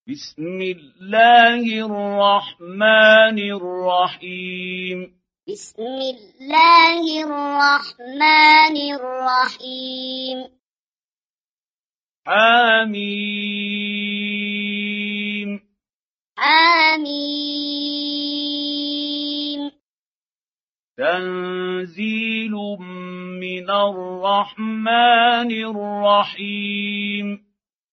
بسم الله الرحمن الرحيم بسم الله الرحمن الرحيم حميم حميم تنزيل من الرحمن الرحيم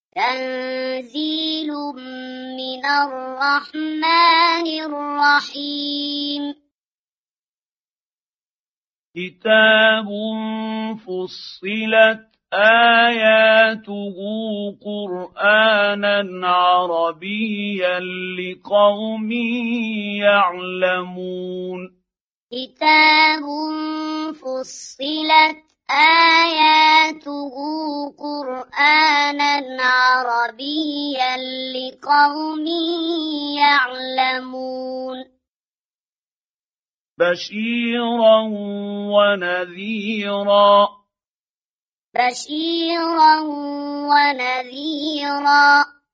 تنزيل من الرحمن الرحيم كتاب فصلت آياته قرآنا عربيا لقوم يعلمون كتاب فصلت آياته قرآنا عربيا لقوم يعلمون بشيرا ونذيرا بشيرا ونذيرا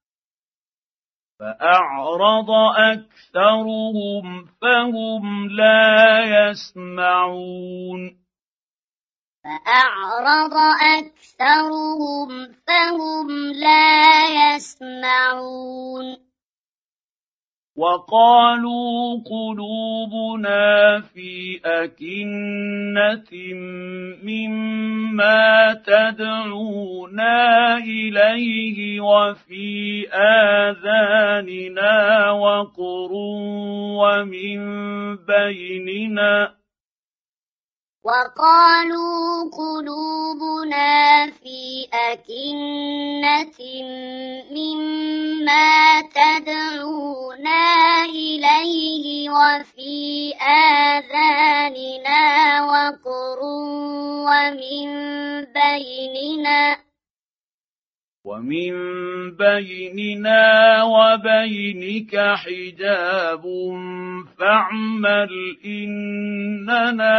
فأعرض أكثرهم فهم لا يسمعون فأعرض أكثرهم فهم لا يسمعون وقالوا قلوبنا في أكنة مما تدعونا إليه وفي آذاننا وقر ومن بيننا وقالوا قلوبنا في أكنة مما تدعونا إليه وفي آذاننا وقر ومن بيننا وبينك حجاب فاعمل إننا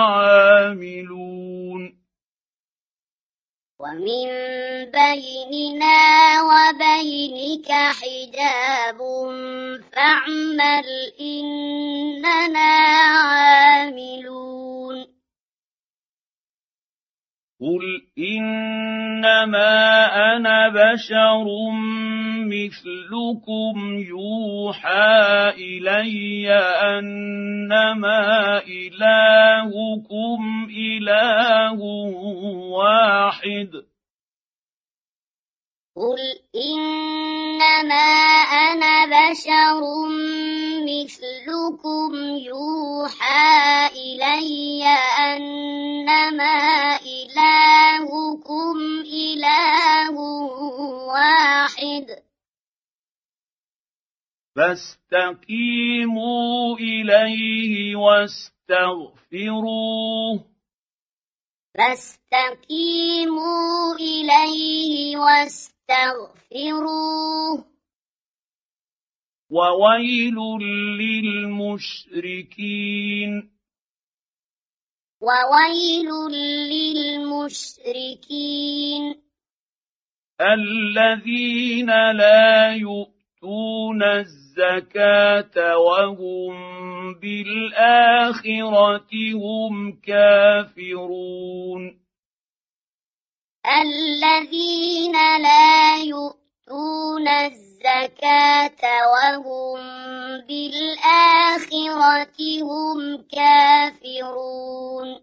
عاملون ومن بيننا وبينك حجاب فاعمل إننا عاملون قل إنما أنا بشر مثلكم يوحى إلي أنما إلهكم إله واحد قل إنما أنا بشر مثلكم يوحى إلي أنما إلهكم إله واحد فاستقيموا إليه واستغفروه فاستقيموا إليه واستغفروه وويل للمشركين وويل للمشركين الذين لا يؤتون الزكاة وهم بالآخرة هم كافرون الذين لا يؤتون الزكاة وهم بالآخرة هم كافرون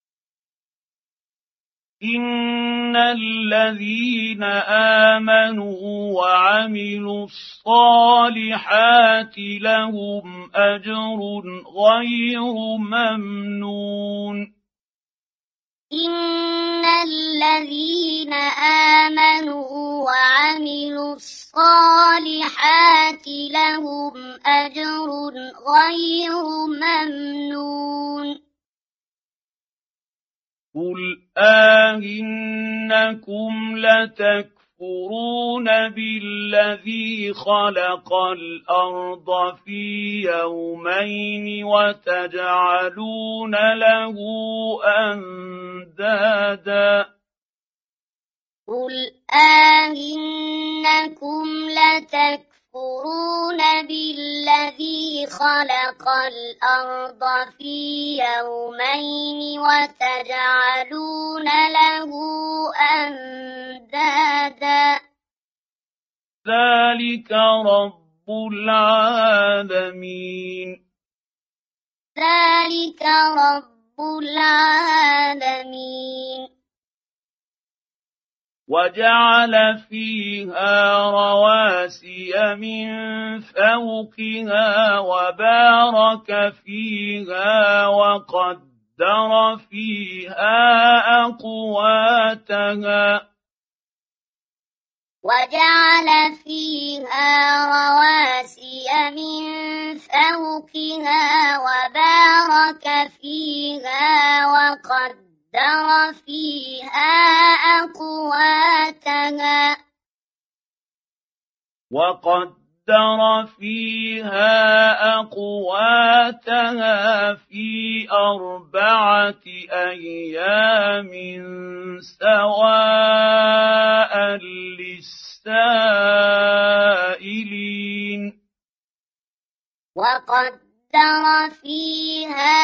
إن الذين آمنوا وعملوا الصالحات لهم أجر غير ممنون إن الذين آمنوا وعملوا الصالحات لهم أجر غير ممنون قل إنكم لتكفرون بالذي خلق الأرض في يومين وتجعلون له أندادا قل إنكم لتكفرون يكفرون بالذي خلق الأرض في يومين وتجعلون له أندادا ذلك رب العالمين ذلك رب العالمين وجعل فيها رواسي من فوقها وبارك فيها وقدر فيها أقواتها وجعل فيها رواسي من فوقها وبارك فيها وقدر فيها أقواتها في 4 أيام سواء للسائلين وقدر فيها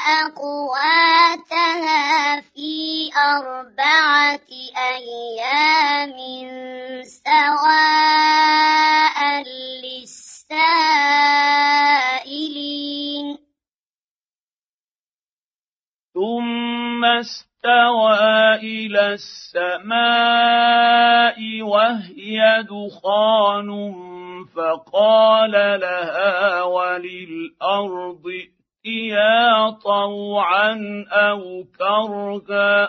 أقواتها في 4 أيام سواء للسائلين ثم استوى إلى السماء وهي دخان فقال لها وللأرض ائتيا طوعا أو كرها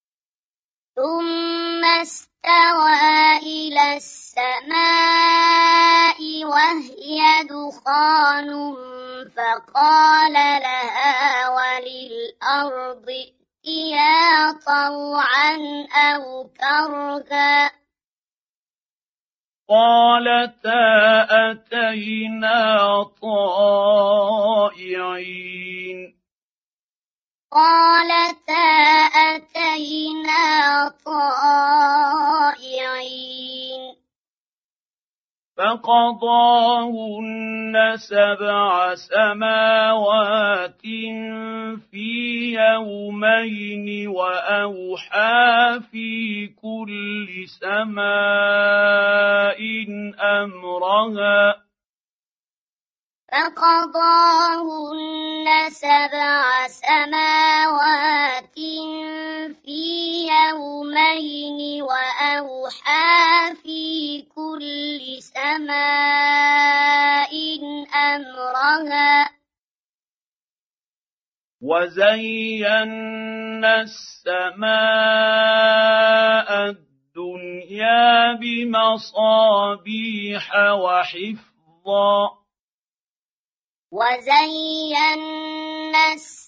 ثم استوى إلى السماء وهي دخان فقال لها وللأرض ائتيا طوعا أو كرها قالتا أتينا طائعين قالتا أتينا طائعين فقضاهن 7 سماوات في يومين وأوحى في كل سماء أمرها فقضاهن 7 سماوات في يومين وأوحى في كل سماء أمرها وزينا السماء الدنيا بمصابيح وحفظا وزينا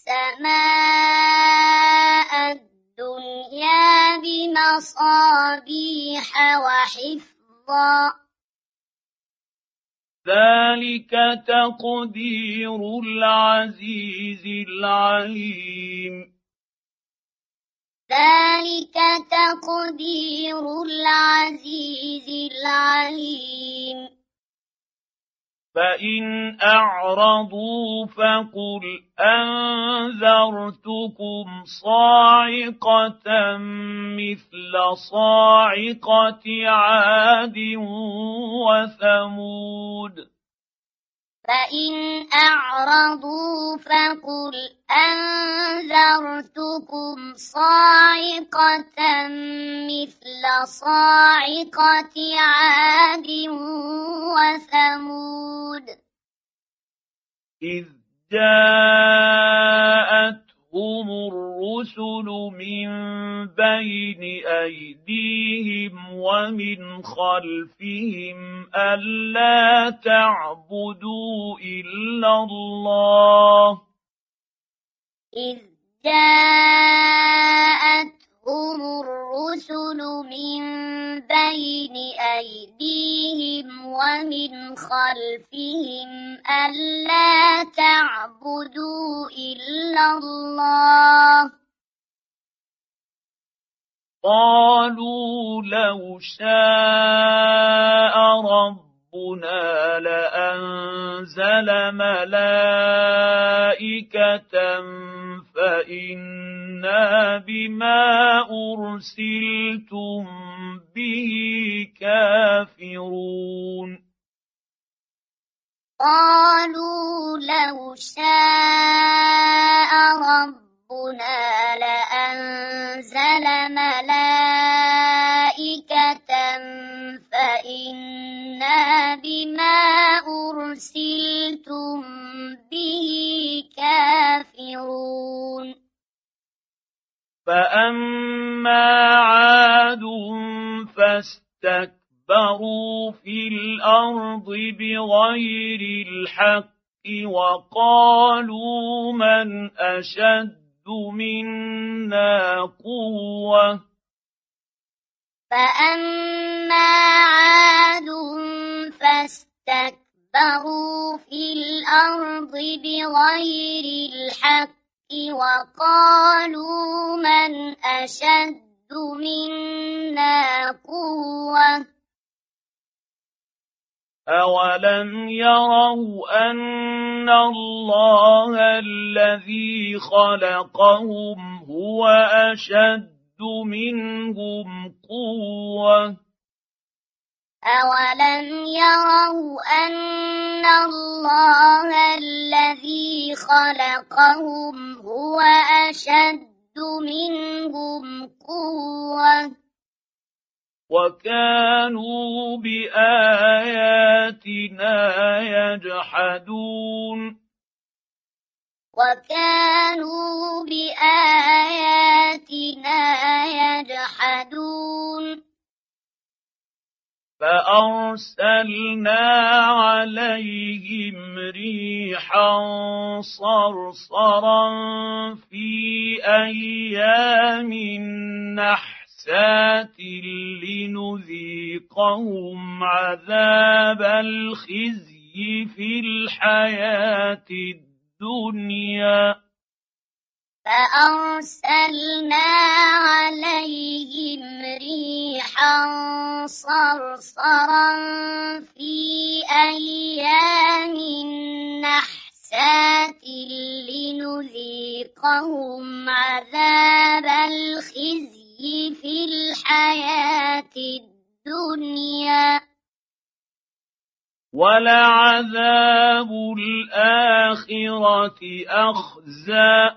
السماء الدنيا بمصابيح وحفظا ذلك تقدير العزيز العليم ذلك تقدير العزيز العليم فإن أعرضوا فقل أنذرتكم صاعقة مثل صاعقة عاد وثمود فإن أعرضوا فقل أنذرتكم صاعقة مثل صاعقة عاد وثمود إذ جاءتهم الرسل من بين أيديهم ومن خلفهم ألا تعبدوا إلا الله إذ جاءتهم الرسل من بين أيديهم ومن خلفهم ألا تعبدوا إلا الله قالوا لو شاء ربنا ربنا لأنزل ملائكة فإنا بما أرسلتم به كافرون قالوا لو شاء ربنا لأنزل ملائكة فإنا بما أرسلتم به كافرون فأما عاد فاستكبروا في الأرض بغير الحق وقالوا من أشد منا قوة فأما عاد فاستكبروا في الأرض بغير الحق وقالوا من أشد منا قوة أولم يروا أن الله الذي خلقهم هو أشد منهم قوة أولم يروا أن الله الذي خلقهم هو أشد منهم قوة وكانوا بآياتنا يجحدون وكانوا بآياتنا يجحدون فأرسلنا عليهم ريحا صرصرا في أيام نحسات لنذيقهم عذاب الخزي في الحياة الدنيا فأرسلنا عليهم ريحا صرصرا في أيام نحسات لنذيقهم عذاب الخزي في الحياة الدنيا ولعذاب الآخرة أخزى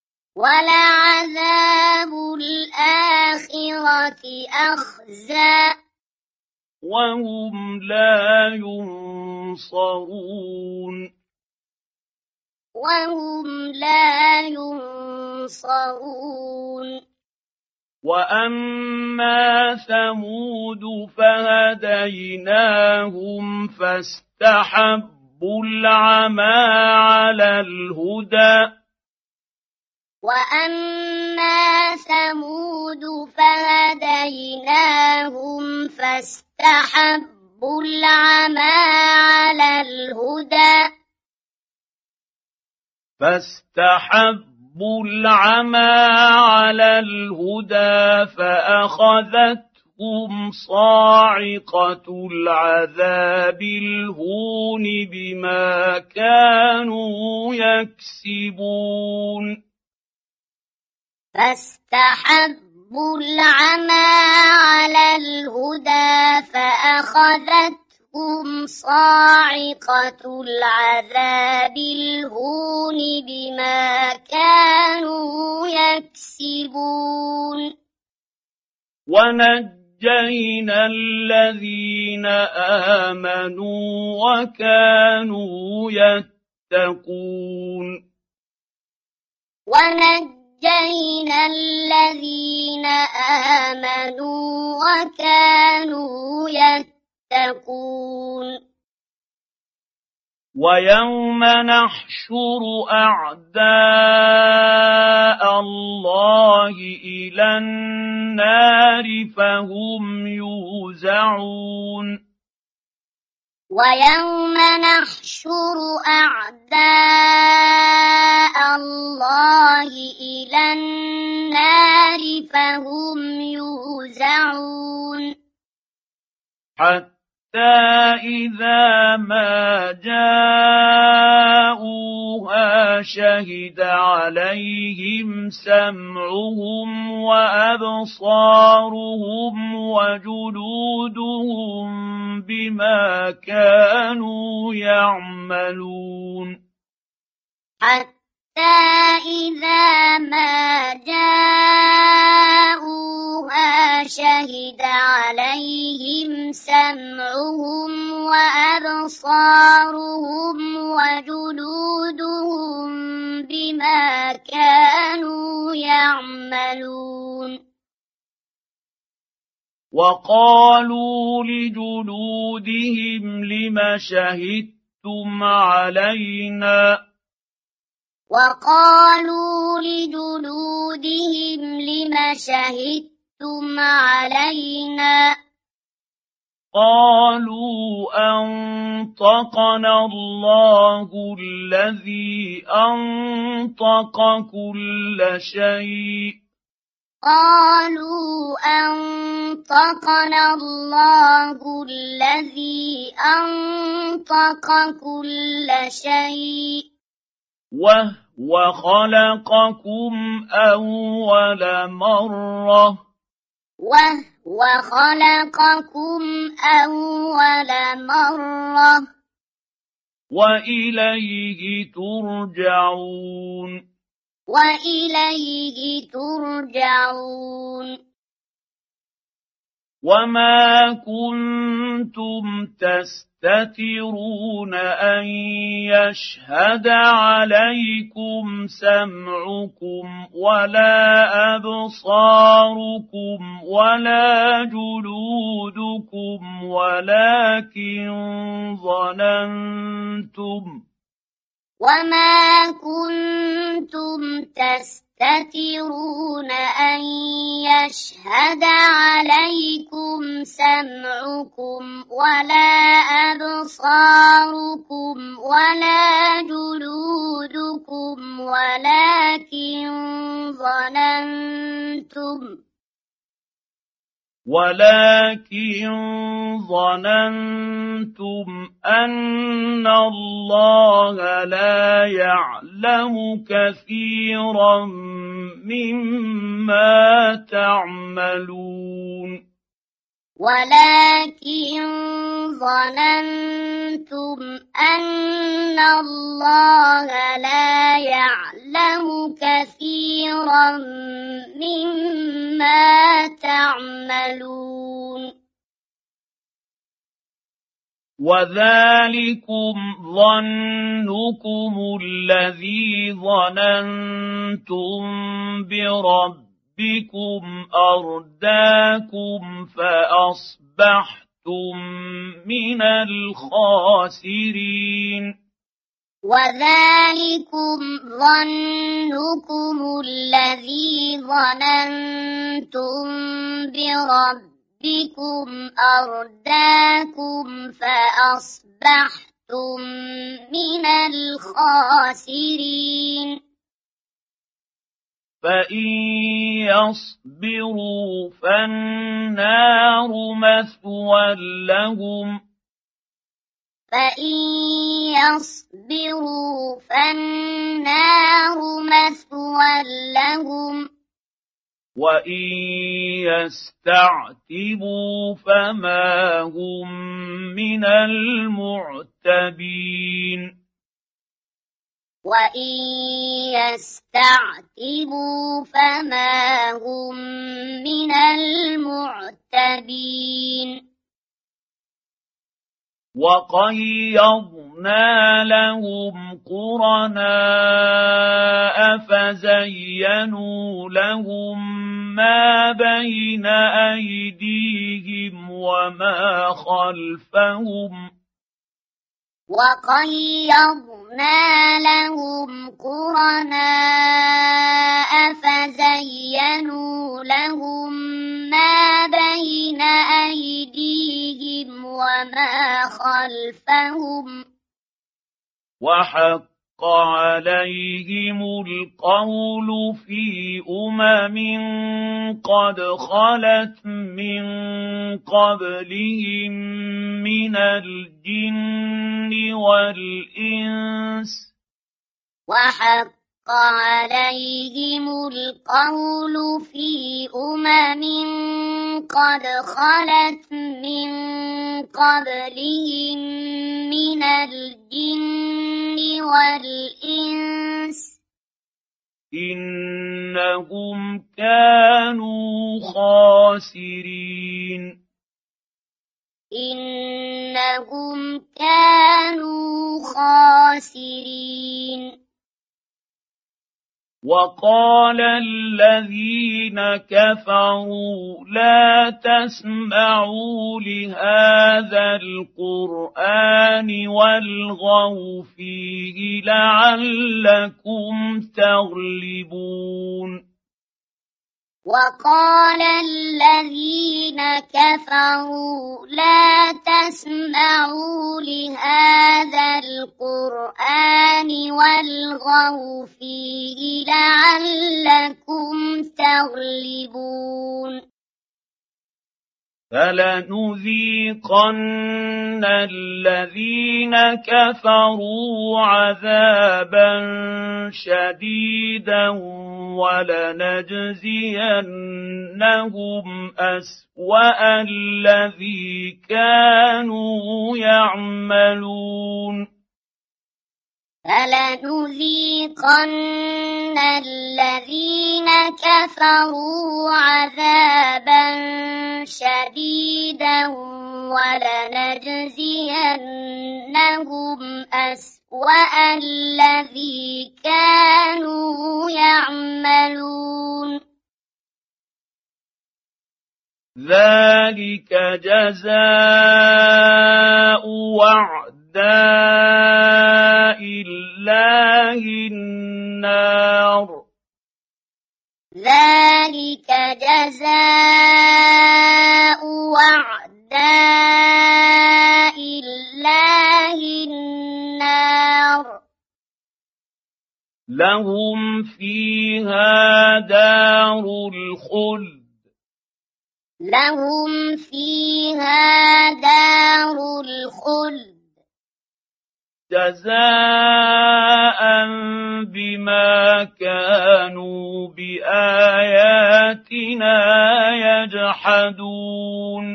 ولعذاب الآخرة أخزى وهم لا ينصرون وهم لا ينصرون وأما ثمود فهديناهم فاستحبوا العمى على الهدى وأما ثمود فهديناهم فاستحبوا العمى على الهدى فأخذتهم صاعقة العذاب الهون بما كانوا يكسبون فاستحبوا العمى على الهدى فأخذتهم صاعقة العذاب الهون بما كانوا يكسبون ونجينا الذين آمنوا وكانوا يتقون ونجينا الذين آمنوا وكانوا يتقون ويوم نحشر أعداء الله إلى النار فهم يوزعون ويوم نحشر أعداء الله إلى النار فهم يوزعون حتى إذا ما جاءوها شهد عليهم سمعهم وأبصارهم وجلودهم بما كانوا يعملون حتى إذا ما جاءوها شهد عليهم سمعهم وأبصارهم وجلودهم بما كانوا يعملون وقالوا لجلودهم لم شهدتم علينا وقالوا لجلودهم لم شهدتم علينا قالوا أنطقنا الله الذي أنطق كل شيء قالوا أنطقنا الله الذي أنطق كل شيء وهو خلقكم أول مرة وهو خلقكم أول مرة وإليه ترجعون وإليه ترجعون وما كنتم تستترون أن يشهد عليكم سمعكم ولا أبصاركم ولا جلودكم وما كنتم تستترون أن يشهد عليكم سمعكم ولا أبصاركم ولا جلودكم ولكن ظننتم أن الله لا يعلم كثيرا مما تعملون ولكن ظننتم أن الله لا يعلم كثيرا مما تعملون وذلكم ظنكم الذي ظننتم بربكم أرداكم فأصبحتم من الخاسرين وذلكم ظنكم الذي ظننتم بربكم أرداكم فأصبحتم من الخاسرين فإن يصبروا فالنار مثوى لهم فإن يصبروا فالنار مثوى لهم وإن يستعتبوا فما هم من المعتبين وإن يستعتبوا فما هم من المعتبين وقيضنا لهم قرناء فزينوا لهم ما بين أيديهم وما خلفهم وقيضنا لهم قرناء فزينوا لهم ما بين أيديهم وما خلفهم وحق عليهم القول في قد خلت من قبلهم من الجن والإنس وحق عليهم القول في قد خلت من قبلهم من الجن والإنس إنهم كانوا خاسرين إنهم كانوا خاسرين وقال الذين كفروا لا تسمعوا لهذا القرآن والغوا فيه لعلكم تغلبون وقال الذين كفروا لا تسمعوا لهذا القرآن والغوا فيه لعلكم تغلبون فلنذيقن الذين كفروا عذابا شديدا ولنجزينهم أسوأ الذي كانوا يعملون فلنذيقن الذين كفروا عذابا شديدا ولنجزينهم أسوأ الذي كانوا يعملون ذلك جزاء أعداء الله النار ذلك جزاء أعداء الله النار لهم فيها دار الخلد لهم فيها دار الخلد جزاء بما كانوا بآياتنا يجحدون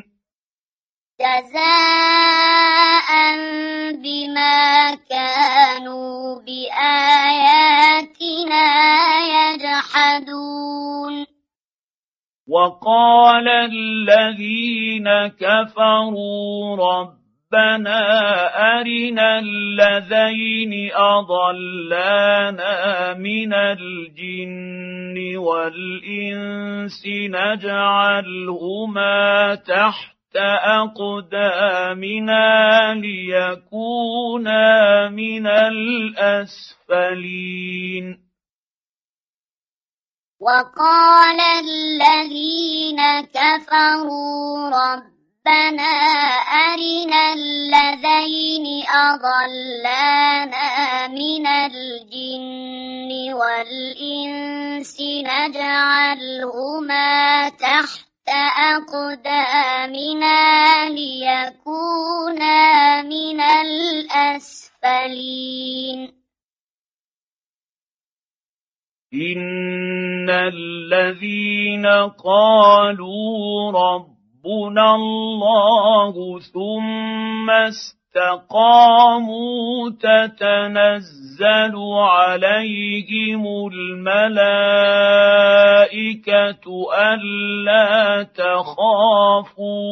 جزاء بما كانوا بآياتنا يجحدون وقال الذين كفروا ربنا أرنا الذين أضلانا من الجن والإنس نجعلهما تحت أقدامنا ليكونا من الأسفلين وقال الذين كفروا ربنا أرنا الذين أضلانا من الجن والإنس نجعلهما تحت أقدامنا ليكونا من الأسفلين إن الذين قالوا ربنا الله ثم استقاموا تتنزل عليهم الملائكة ألا تخافوا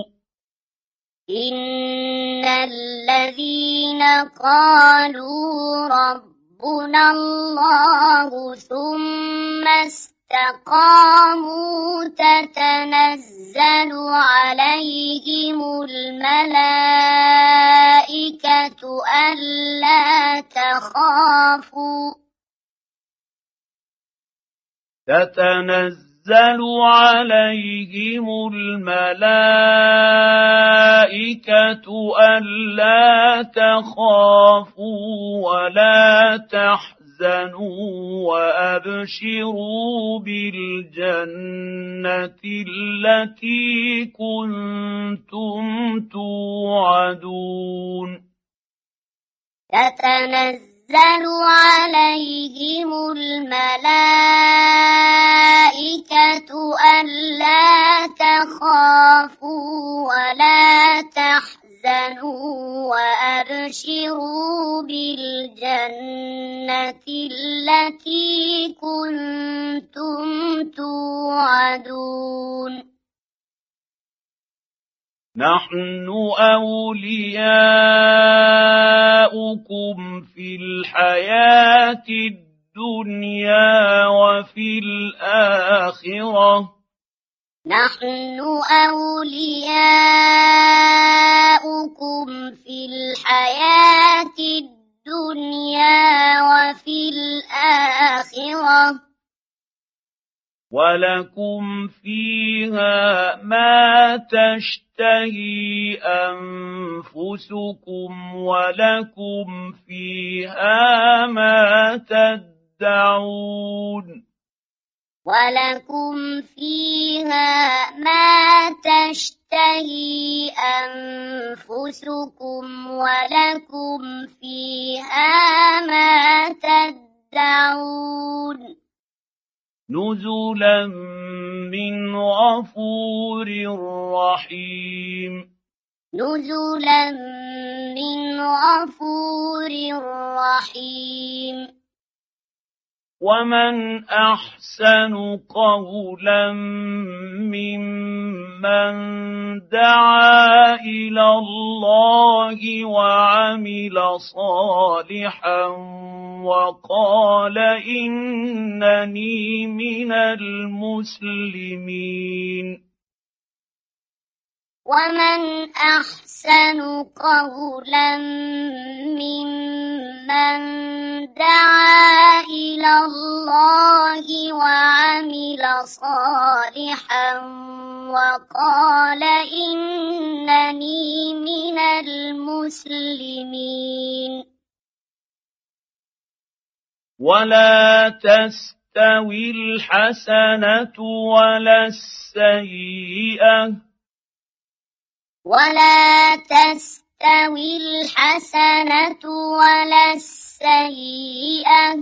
إن الذين قالوا ربنا الله ثم استقاموا تتنزل عليهم الملائكة ألا تخافوا عليهم الملائكة ألا تخافوا ولا تحزنوا وأبشروا بالجنة التي كنتم توعدون تتنزل عليهم الملائكة ألا تخافوا ولا تحزنوا وأبشروا بالجنة التي كنتم توعدون نحن أولياؤكم في الحياة الدنيا وفي الآخرة نحن أولياؤكم في الحياة الدنيا وفي الآخرة ولكم فيها ما تشتهي أنفسكم ولكم فيها ما تدعون ولكم فيها ما تشتهي أنفسكم ولكم فيها ما تدعون نزلا من غفور رحيم نزلا من غفور رحيم ومن أحسن قولا ممن دعا إلى الله وعمل صالحا وقال إنني من المسلمين ومن أحسن قولا ممن دعا إلى الله وعمل صالحا وقال إنني من المسلمين ولا تستوي الحسنة ولا السيئة ولا تستوي الحسنة ولا السيئة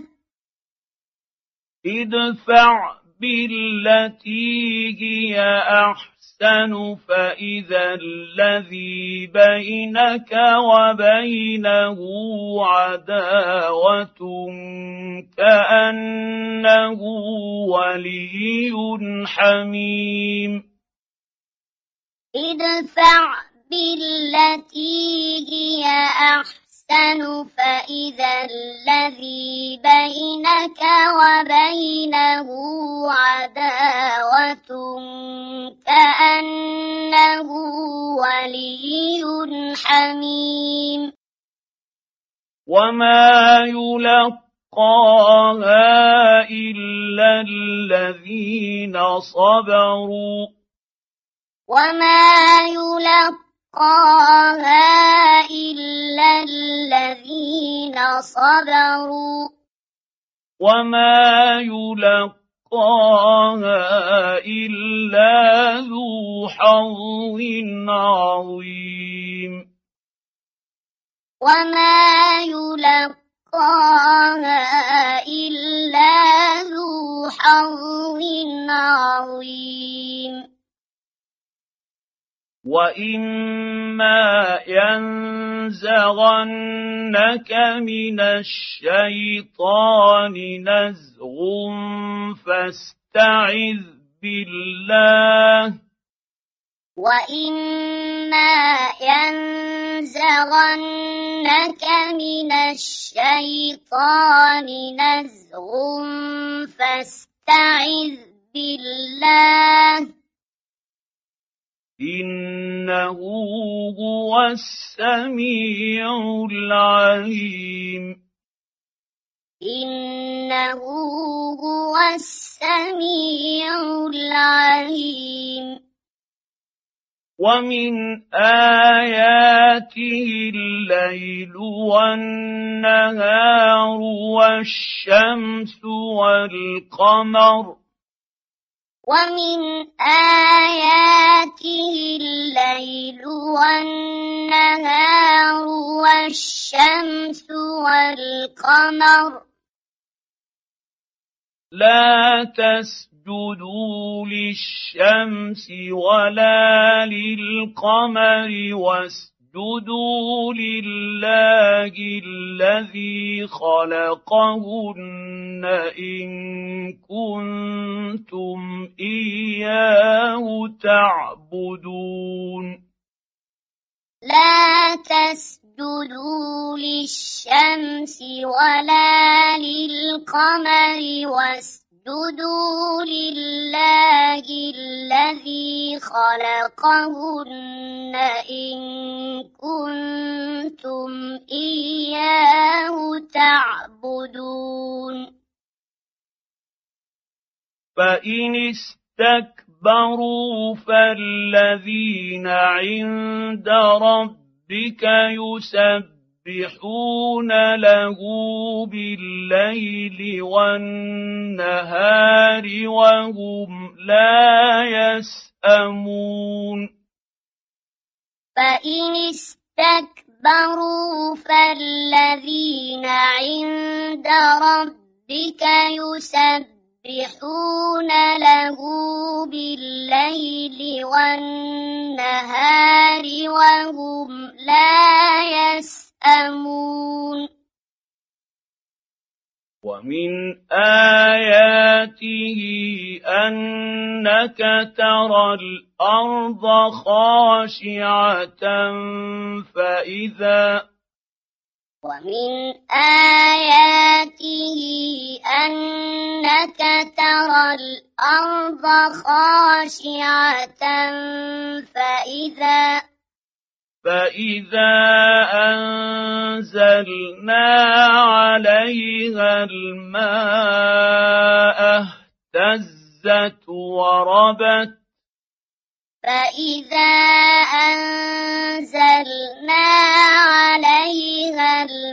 ادفع بالتي هي أحسن فإذا الذي بينك وبينه عداوة كأنه ولي حميم ادفع بالتي هي أحسن فإذا الذي بينك وبينه عداوة كأنه ولي حميم وما يلقاها إلا الذين صبروا وما يلقاها إلا الذين صبروا وما يلقاها إلا ذو حظ عظيم وما يلقاها إلا ذو حظ عظيم وإما ينزغنك من الشيطان نزغ فاستعذ بالله وإما ينزغنك من الشيطان نزغ فاستعذ بالله إنه هو السميع العليم إنه هو السميع العليم ومن آياته الليل والنهار والشمس والقمر ومن آياته الليل والنهار والشمس والقمر لا تسجدوا للشمس ولا للقمر واسجدوا لله الذي خلقهن إن كنتم إياه تعبدون لا تسجدوا للشمس ولا للقمر واسجدوا لله الذي خلقهن إن كنتم إياه تعبدون فإن استكبروا فالذين عند ربك يسبحون له بالليل والنهار وهم لا يسأمون فإن استكبروا فالذين عند ربك يسبحون له بالليل والنهار وهم لا يسأمون ومن آياته أنك ترى الأرض خاشعة ومن آياته أنك ترى الأرض خاشعة فإذا أنزلنا عليها الماء اهتزت وربت فإذا أنزلنا عليها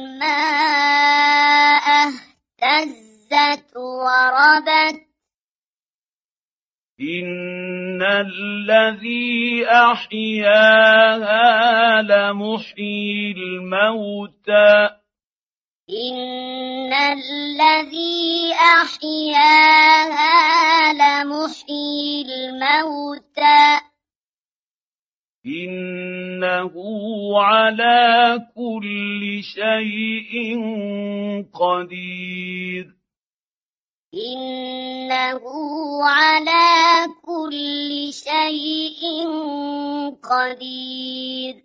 الماء اهتزت وربت إن الذي أحياها لمحيي الموتى إن الذي أحياها لمحيي الموتى إنه على كل شيء قدير إنه على كل شيء قدير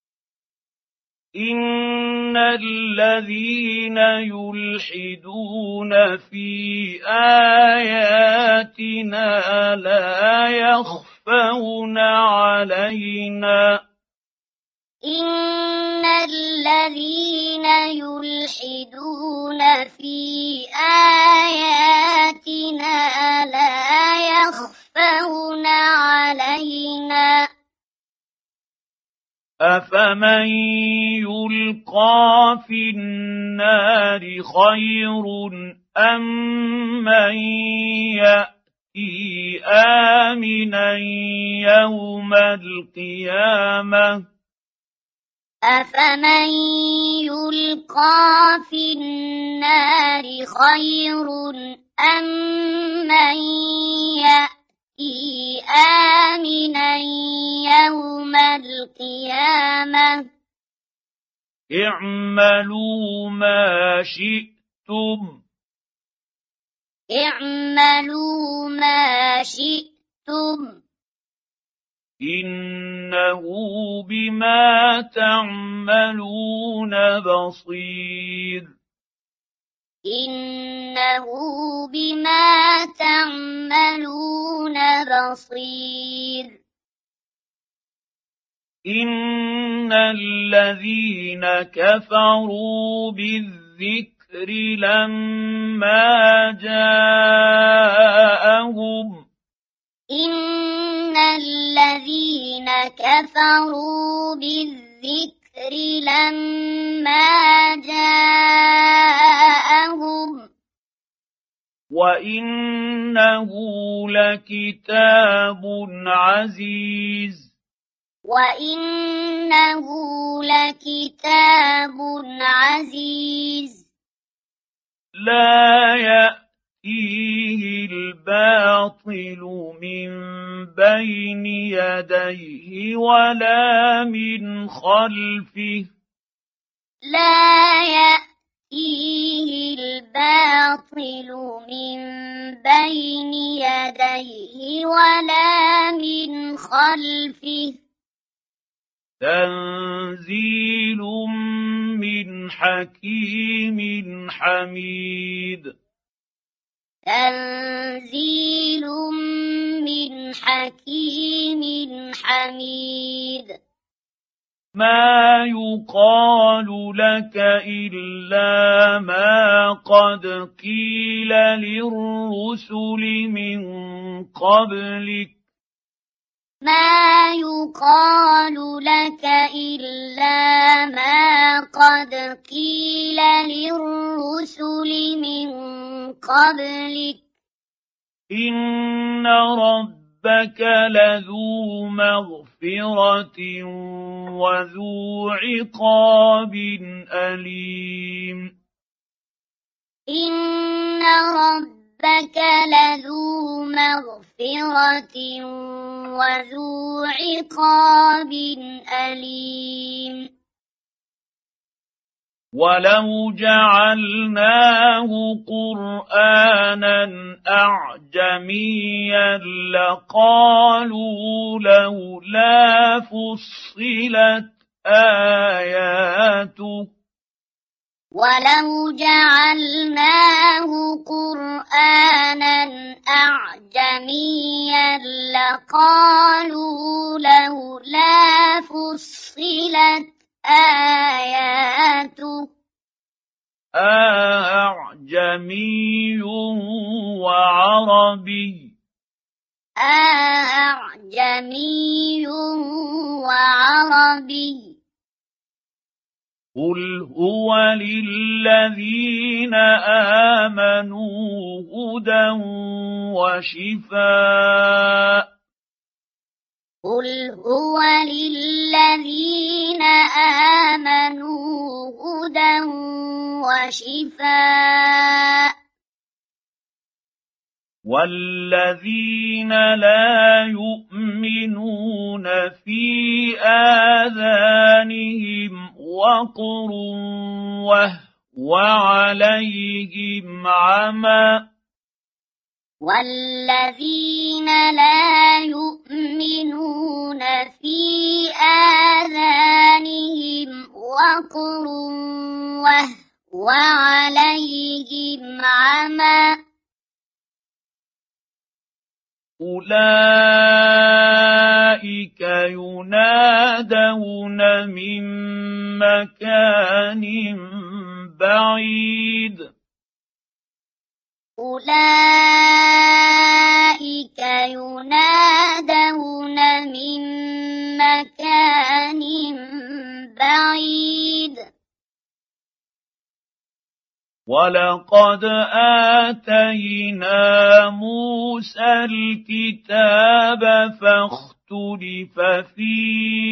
إن الذين يلحدون في آياتنا لا يخفون علينا إن الذين يلحدون في آياتنا لا يخفون علينا أفمن يلقى في النار خير أم من يأتي آمنا يوم القيامة أفمن يلقى في النار خير أم من يأتي آمنا يوم القيامة اعملوا ما شئتم اعملوا ما شئتم إنه بما تعملون بصير إنه بما تعملون بصير إن الذين كفروا بالذكر لما جاءهم إن الذين كفروا بالذكر لما جاءهم وإنه لكتاب عزيز وإنه لكتاب عزيز لا يأتيه الباطل من بين يديه ولا من خلفه لا يأتيه الباطل من بين يديه ولا من خلفه تنزيل من حكيم حميد تنزيل من حكيم حميد ما يقال لك إلا ما قد قيل للرسل من قبلك ما يقال لك إلا ما قد قيل للرسل من قبلك إن ربك لذو مغفرة وذو عقاب أليم إن ربك لذو مغفرة وذو عقاب أليم ولو جعلناه قرآنا أعجميا لقالوا لولا فصلت آياته ولو جعلناه قرآنا أعجميا لقالوا لولا فصلت آياته أعجمي وعربي أعجمي وعربي قل هو للذين آمنوا هدى وشفاء قل هو للذين آمنوا هدى وشفاء والذين لا يؤمنون في آذانهم وقر وهو عليهم عمى والذين لا يؤمنون في آذانهم وقر وهو عليهم عمى أولئك ينادون من مكان بعيد أولئك ينادون من مكان بعيد ولقد آتينا موسى الكتاب فاختلف فيه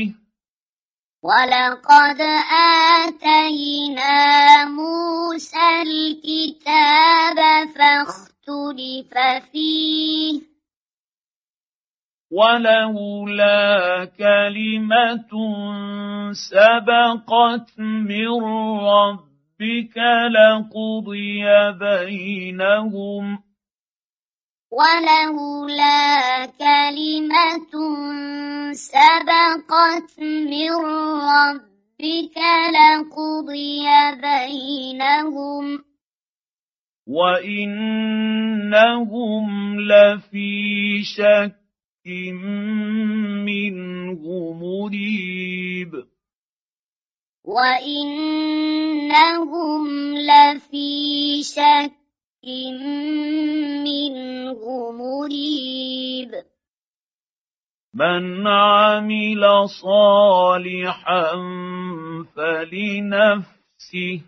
ولقد آتينا موسى الكتاب فاختلف فيه ولولا كلمة سبقت من ربك لقضي بينهم ولولا كلمة سبقت من ربك لقضي بينهم وإنهم لفي شك منه مريب وإنهم لفي شك منه مريب من عمل صالحا فلنفسه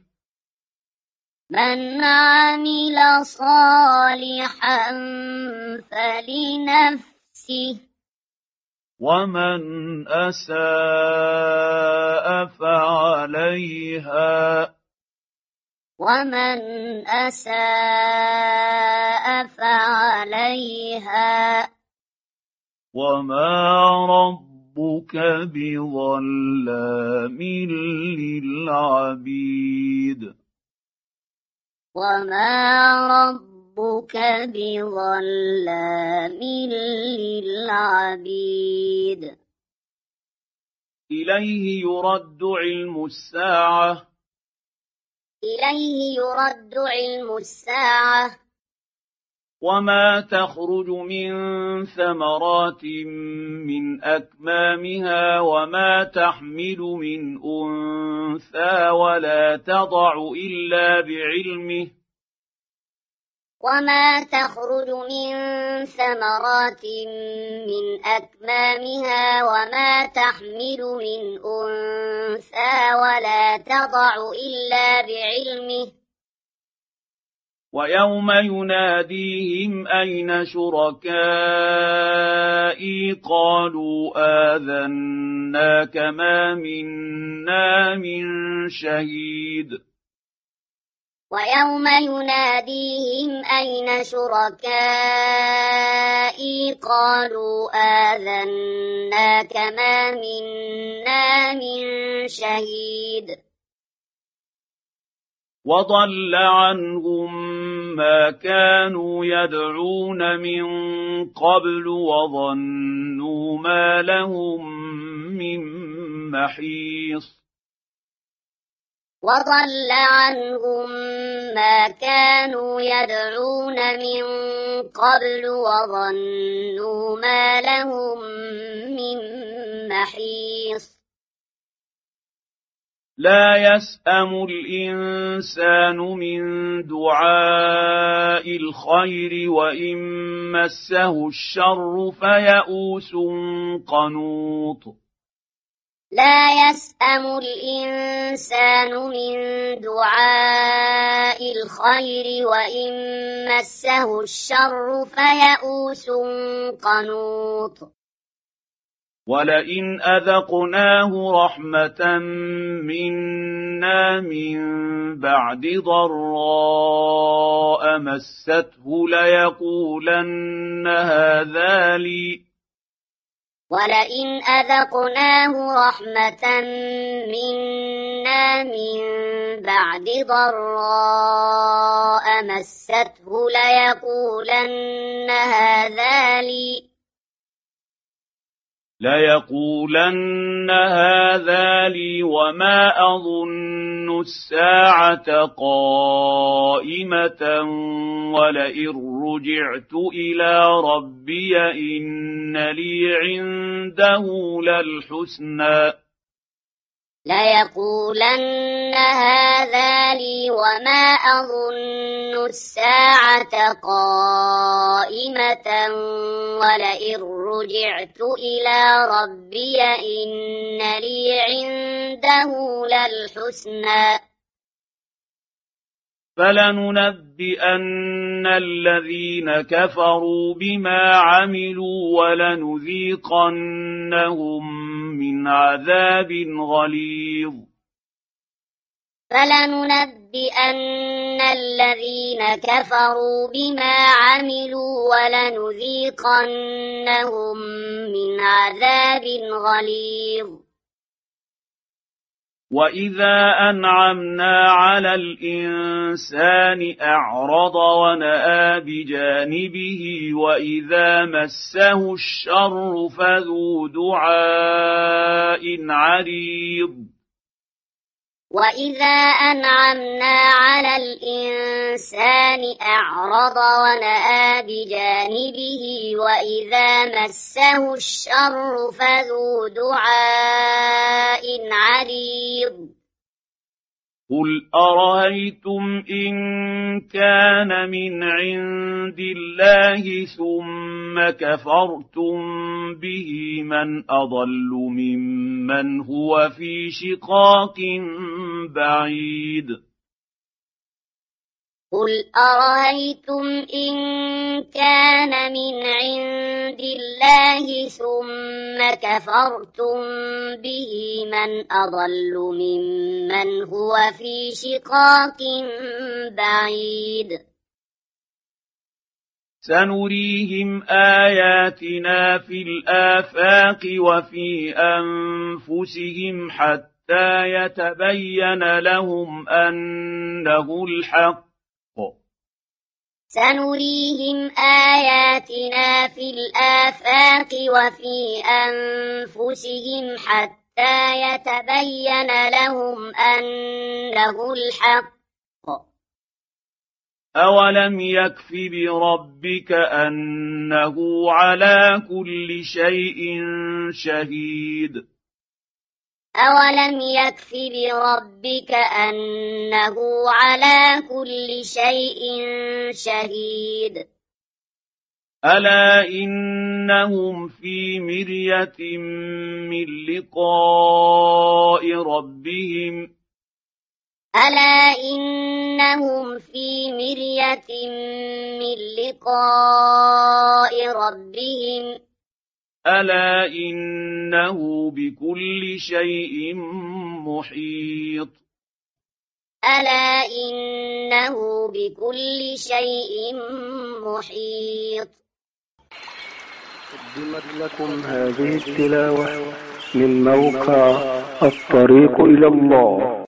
من عمل صالحا فلنفسه ومن أساء فعليها ومن أساء فعليها وما ربك بظلام للعبيد وما ربك بظلام للعبيد إليه يرد علم الساعة إليه يرد علم الساعة وما تخرج من ثمرات من أكمامها وما تحمل من أنثى ولا تضع إلا بعلمه وما تخرج من ثمرات من أكمامها وما تحمل من أنثى ولا تضع إلا بعلمه ويوم يناديهم أين شركائي قالوا آذناك ما منا من شهيد ويوم يناديهم أين شركائي قالوا آذناك ما منا من شهيد وضل عنهم ما كانوا يدعون من قبل وظنوا ما لهم من محيص وضل عنهم ما كانوا يدعون من قبل وظنوا ما لهم من محيص لا يسأم الإنسان من دعاء الخير وإن مسه الشر فيئوس قنوط لا يسأم الإنسان من دعاء الخير وإن مسه الشر فيئوس قنوط ولئن أذقناه رحمة منا من بعد ضراء مسته ليقولن هذا لي ولئن أذقناه رحمة منا من بعد ضراء مسته ليقولن هذا لي وما أظن الساعة قائمة ولئن رجعت إلى ربي إن لي عنده للحسنى ليقولن هذا لي وما أظن الساعة قائمة ولئن رجعت إلى ربي إن لي عنده للحسنى فلننبئن الذين كفروا بما عملوا ولنذيقنهم من عذاب غليظ فلننبئن الذين كفروا بما عملوا ولنذيقنهم من عذاب غليظ وإذا أنعمنا على الإنسان أعرض ونأى بجانبه وإذا مسه الشر فذو دعاء عريض وإذا أنعمنا على الإنسان أعرض ونأى بجانبه وإذا مسه الشر فذو دعاء عريض قل أرأيتم إن كان من عند الله ثم كفرتم به من أضل ممن هو في شقاق بعيد قل أرأيتم إن كان من عند الله ثم كفرتم به من أضل ممن هو في شقاق بعيد سنريهم آياتنا في الآفاق وفي أنفسهم حتى يتبين لهم أنه الحق سنريهم آياتنا في الآفاق وفي أنفسهم حتى يتبين لهم أنه الحق أولم يكف بربك أنه على كل شيء شهيد أولم يكف بربك أنه على كل شيء شهيد ألا إنهم في مرية من لقاء ربهم ألا إنهم في مرية من لقاء ربهم ألا إنه بكل شيء محيط ألا إنه بكل شيء محيط قدمت لكم هذه التلاوة من موقع الطريق إلى الله.